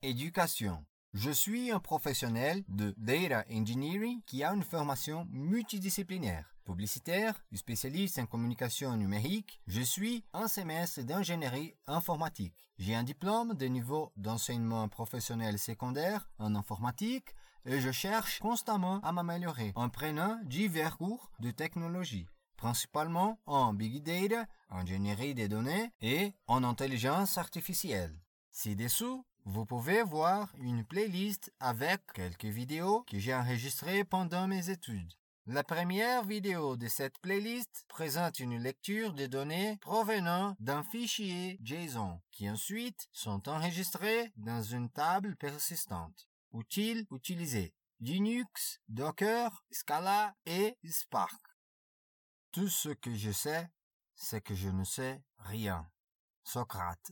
Éducation. Je suis un professionnel de Data Engineering qui a une formation multidisciplinaire. Publicitaire, spécialiste en communication numérique, je suis un semestre d'ingénierie informatique. J'ai un diplôme de niveau d'enseignement professionnel secondaire en informatique et je cherche constamment à m'améliorer en prenant divers cours de technologie, principalement en Big Data, ingénierie des données et en intelligence artificielle. Ci-dessous, vous pouvez voir une playlist avec quelques vidéos que j'ai enregistrées pendant mes études. La première vidéo de cette playlist présente une lecture de données provenant d'un fichier JSON qui ensuite sont enregistrées dans une table persistante. Outils utilisés: Linux, Docker, Scala et Spark. Tout ce que je sais, c'est que je ne sais rien. Socrate.